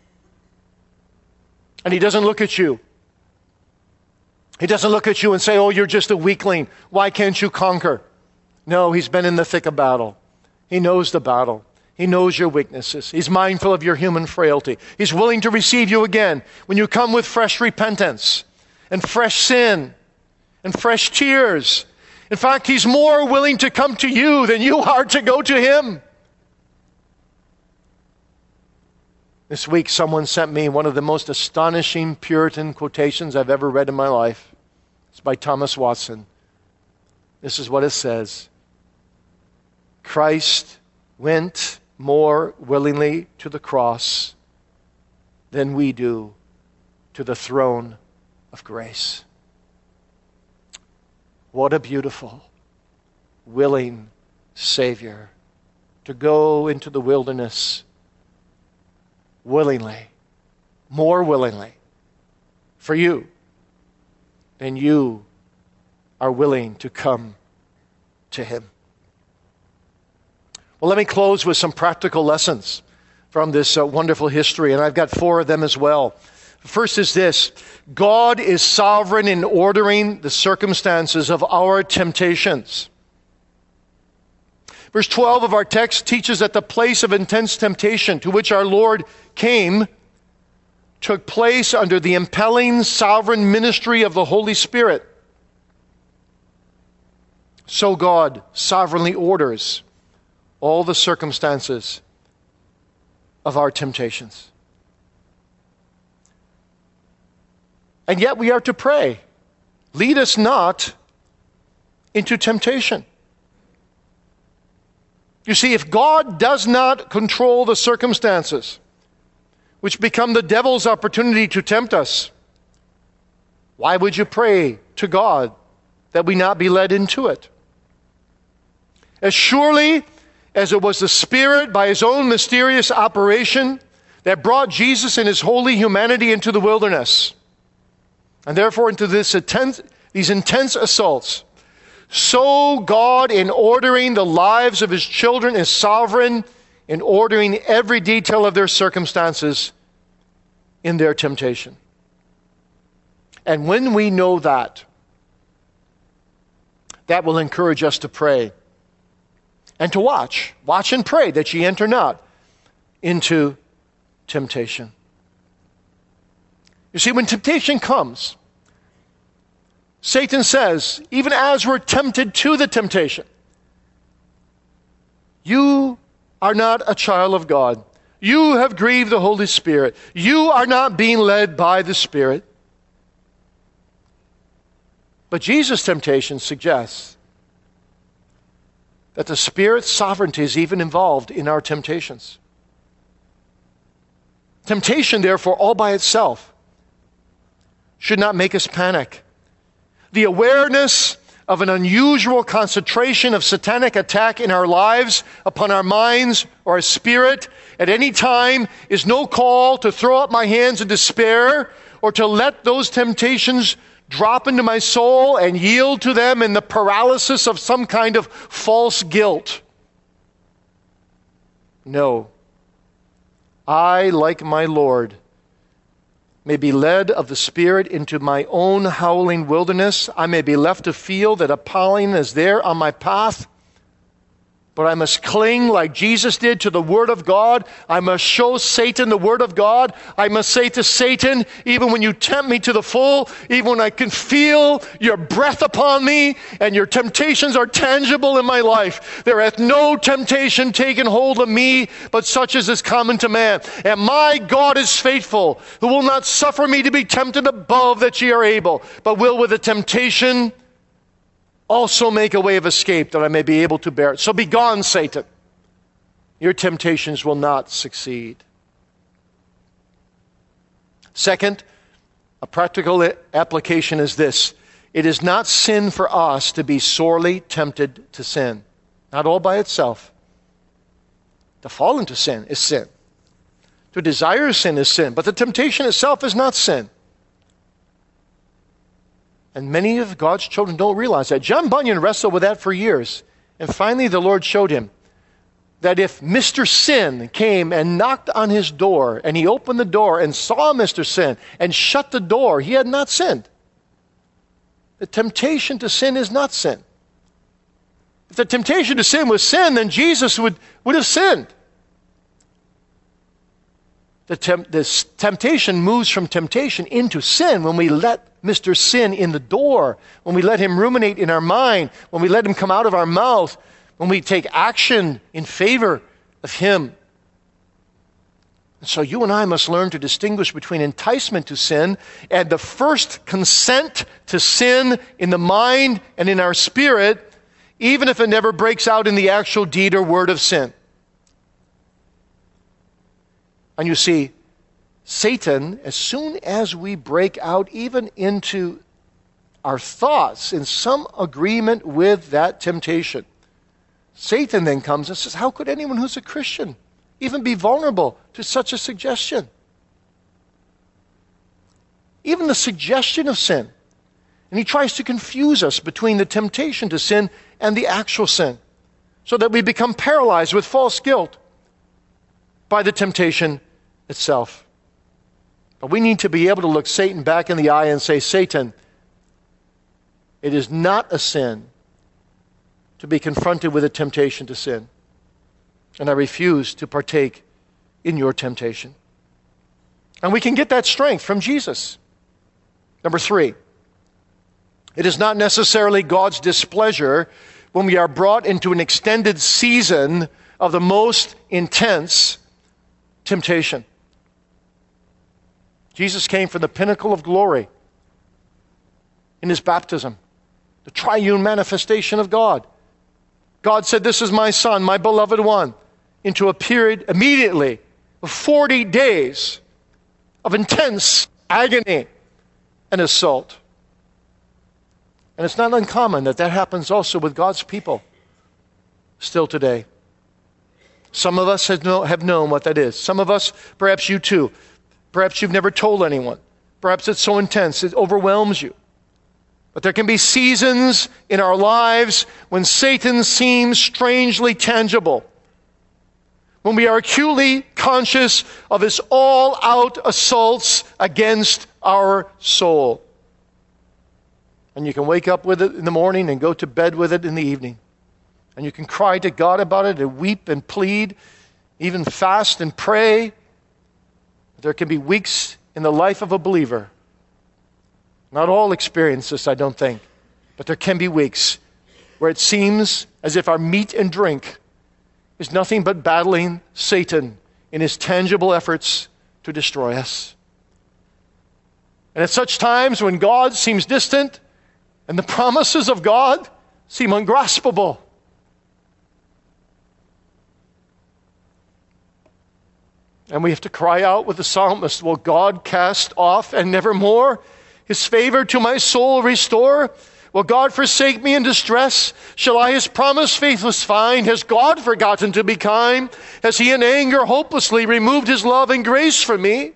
And he doesn't look at you. He doesn't look at you and say, oh, you're just a weakling. Why can't you conquer? No, he's been in the thick of battle. He knows the battle. He knows your weaknesses. He's mindful of your human frailty. He's willing to receive you again when you come with fresh repentance and fresh sin and fresh tears. In fact, he's more willing to come to you than you are to go to him. This week, someone sent me one of the most astonishing Puritan quotations I've ever read in my life. It's by Thomas Watson. This is what it says. Christ went more willingly to the cross than we do to the throne of grace. What a beautiful, willing Savior to go into the wilderness willingly, more willingly for you than you are willing to come to him. Well, let me close with some practical lessons from this uh, wonderful history, and I've got four of them as well. First is this: God is sovereign in ordering the circumstances of our temptations. Verse twelve of our text teaches that the place of intense temptation to which our Lord came took place under the impelling sovereign ministry of the Holy Spirit. So God sovereignly orders all the circumstances of our temptations. And yet we are to pray, lead us not into temptation. You see, if God does not control the circumstances, which become the devil's opportunity to tempt us, why would you pray to God that we not be led into it? As surely as it was the Spirit by his own mysterious operation that brought Jesus in his holy humanity into the wilderness, and therefore into this intense, these intense assaults, so God, in ordering the lives of his children, is sovereign in ordering every detail of their circumstances in their temptation. And when we know that, that will encourage us to pray and to watch. Watch and pray that ye enter not into temptation. You see, when temptation comes, Satan says, even as we're tempted to the temptation, you are not a child of God. You have grieved the Holy Spirit. You are not being led by the Spirit. But Jesus' temptation suggests that the Spirit's sovereignty is even involved in our temptations. Temptation, therefore, all by itself should not make us panic. The awareness of an unusual concentration of satanic attack in our lives, upon our minds or our spirit at any time, is no call to throw up my hands in despair or to let those temptations drop into my soul and yield to them in the paralysis of some kind of false guilt. No. I, like my Lord, may be led of the Spirit into my own howling wilderness. I may be left to feel that Apollyon is there on my path. But I must cling like Jesus did to the Word of God. I must show Satan the Word of God. I must say to Satan, even when you tempt me to the full, even when I can feel your breath upon me and your temptations are tangible in my life, there hath no temptation taken hold of me, but such as is common to man. And my God is faithful, who will not suffer me to be tempted above that ye are able, but will with the temptation also make a way of escape that I may be able to bear it. So be gone, Satan. Your temptations will not succeed. Second, a practical application is this: it is not sin for us to be sorely tempted to sin. Not all by itself. To fall into sin is sin. To desire sin is sin. But the temptation itself is not sin. And many of God's children don't realize that. John Bunyan wrestled with that for years. And finally the Lord showed him that if Mister Sin came and knocked on his door, and he opened the door and saw Mister Sin and shut the door, he had not sinned. The temptation to sin is not sin. If the temptation to sin was sin, then Jesus would, would have sinned. The temp- this temptation moves from temptation into sin when we let Mister Sin in the door, when we let him ruminate in our mind, when we let him come out of our mouth, when we take action in favor of him. And so you and I must learn to distinguish between enticement to sin and the first consent to sin in the mind and in our spirit, even if it never breaks out in the actual deed or word of sin. And you see, Satan, as soon as we break out even into our thoughts in some agreement with that temptation, Satan then comes and says, how could anyone who's a Christian even be vulnerable to such a suggestion? Even the suggestion of sin. And he tries to confuse us between the temptation to sin and the actual sin, so that we become paralyzed with false guilt by the temptation itself. But we need to be able to look Satan back in the eye and say, Satan, it is not a sin to be confronted with a temptation to sin. And I refuse to partake in your temptation. And we can get that strength from Jesus. Number three, it is not necessarily God's displeasure when we are brought into an extended season of the most intense temptation. Jesus came from the pinnacle of glory in his baptism, the triune manifestation of God. God said, this is my son, my beloved one, into a period immediately of forty days of intense agony and assault. And it's not uncommon that that happens also with God's people still today. Some of us have, know, have known what that is. Some of us, perhaps you too, perhaps you've never told anyone. Perhaps it's so intense, it overwhelms you. But there can be seasons in our lives when Satan seems strangely tangible, when we are acutely conscious of his all-out assaults against our soul. And you can wake up with it in the morning and go to bed with it in the evening. And you can cry to God about it and weep and plead, even fast and pray. There can be weeks in the life of a believer. Not all experience this, I don't think. But there can be weeks where it seems as if our meat and drink is nothing but battling Satan in his tangible efforts to destroy us. And at such times when God seems distant and the promises of God seem ungraspable, and we have to cry out with the psalmist, will God cast off and nevermore his favor to my soul restore? Will God forsake me in distress? Shall I his promise faithless find? Has God forgotten to be kind? Has he in anger hopelessly removed his love and grace from me?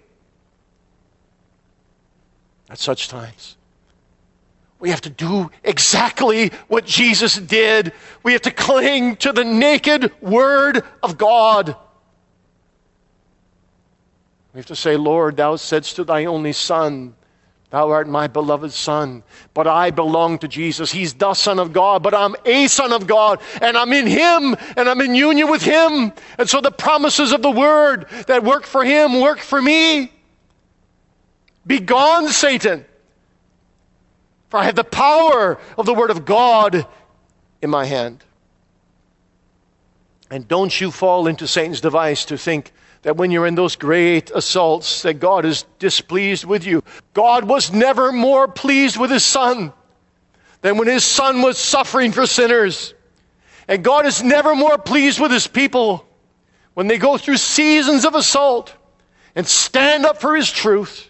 At such times, we have to do exactly what Jesus did. We have to cling to the naked word of God. We have to say, Lord, thou saidst to thy only Son, thou art my beloved Son, but I belong to Jesus. He's the Son of God, but I'm a Son of God, and I'm in him, and I'm in union with him. And so the promises of the word that work for him work for me. Be gone, Satan, for I have the power of the word of God in my hand. And don't you fall into Satan's device to think that when you're in those great assaults that God is displeased with you. God was never more pleased with his Son than when his Son was suffering for sinners. And God is never more pleased with his people when they go through seasons of assault and stand up for his truth.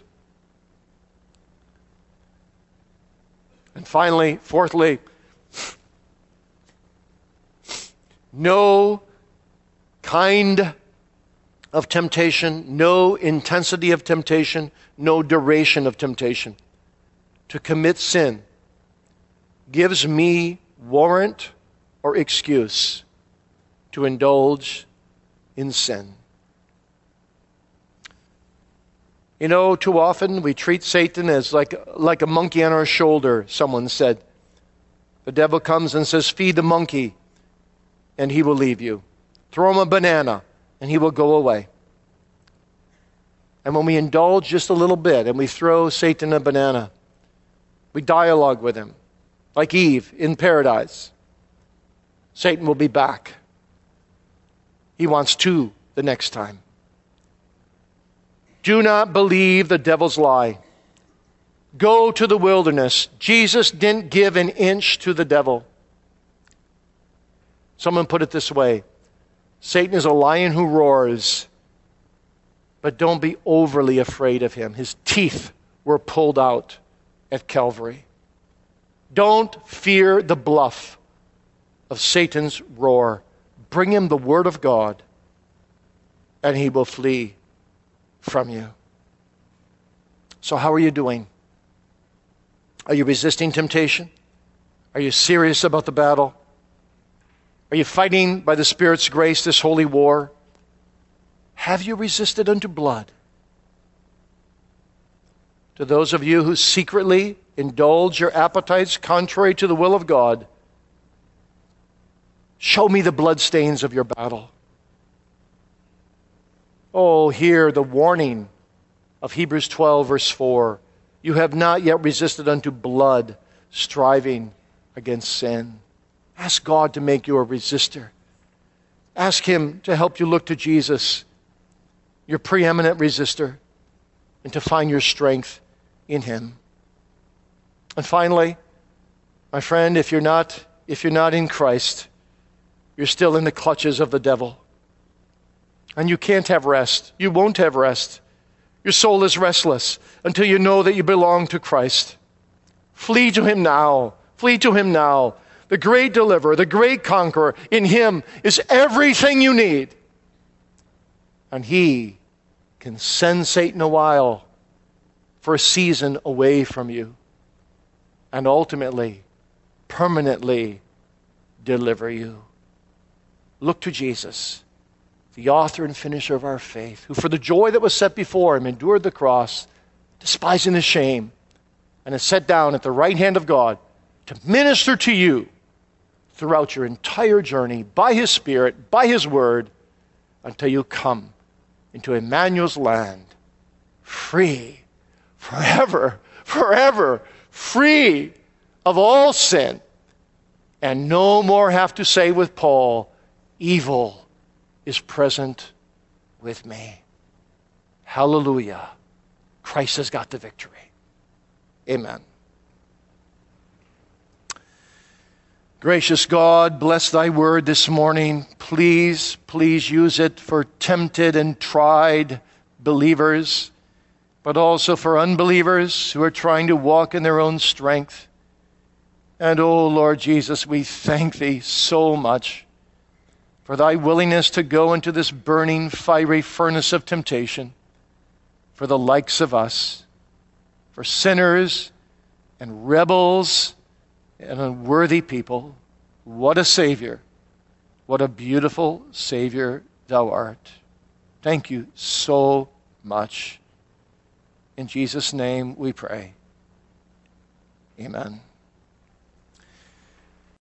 And finally, fourthly, know kind of temptation, no intensity of temptation, no duration of temptation. To commit sin gives me warrant or excuse to indulge in sin. You know, too often we treat Satan as like, like a monkey on our shoulder, someone said. The devil comes and says, feed the monkey, and he will leave you. Throw him a banana, and he will go away. And when we indulge just a little bit, and we throw Satan a banana, we dialogue with him, like Eve in paradise. Satan will be back. He wants two the next time. Do not believe the devil's lie. Go to the wilderness. Jesus didn't give an inch to the devil. Someone put it this way: Satan is a lion who roars, but don't be overly afraid of him. His teeth were pulled out at Calvary. Don't fear the bluff of Satan's roar. Bring him the word of God, and he will flee from you. So how are you doing? Are you resisting temptation? Are you serious about the battle? Are you fighting by the Spirit's grace this holy war? Have you resisted unto blood? To those of you who secretly indulge your appetites contrary to the will of God, show me the bloodstains of your battle. Oh, hear the warning of Hebrews twelve, verse four. You have not yet resisted unto blood, striving against sin. Ask God to make you a resistor. Ask Him to help you look to Jesus, your preeminent resistor, and to find your strength in Him. And finally, my friend, if you're not, if you're not in Christ, you're still in the clutches of the devil. And you can't have rest. You won't have rest. Your soul is restless until you know that you belong to Christ. Flee to Him now. Flee to Him now. The great deliverer, the great conqueror, in Him is everything you need. And He can send Satan a while for a season away from you, and ultimately, permanently deliver you. Look to Jesus, the author and finisher of our faith, who for the joy that was set before Him endured the cross, despising the shame, and is set down at the right hand of God to minister to you throughout your entire journey by His Spirit, by His Word, until you come into Emmanuel's land, free, forever, forever, free of all sin, and no more have to say with Paul, evil is present with me. Hallelujah. Christ has got the victory. Amen. Gracious God, bless Thy word this morning. Please, please use it for tempted and tried believers, but also for unbelievers who are trying to walk in their own strength. And oh, Lord Jesus, we thank Thee so much for Thy willingness to go into this burning, fiery furnace of temptation for the likes of us, for sinners and rebels and unworthy people. What a Savior. What a beautiful Savior Thou art. Thank You so much. In Jesus' name we pray. Amen.